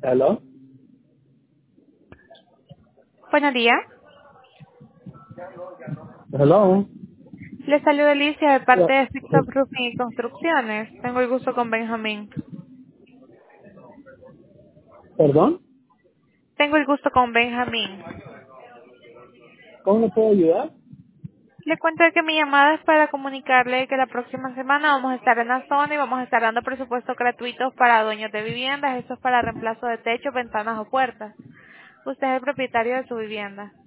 Hello. Buenos días. Hello. Les saluda Alicia de parte de Fix Eh, Up Roofing y Construcciones. Tengo el gusto con Benjamín. Perdón. Tengo el gusto con Benjamín. ¿Cómo le puedo ayudar? Le cuento que mi llamada es para comunicarle que la próxima semana vamos a estar en la zona y vamos a estar dando presupuestos gratuitos para dueños de viviendas. Esto es para reemplazo de techos, ventanas o puertas. Usted es el propietario de su vivienda.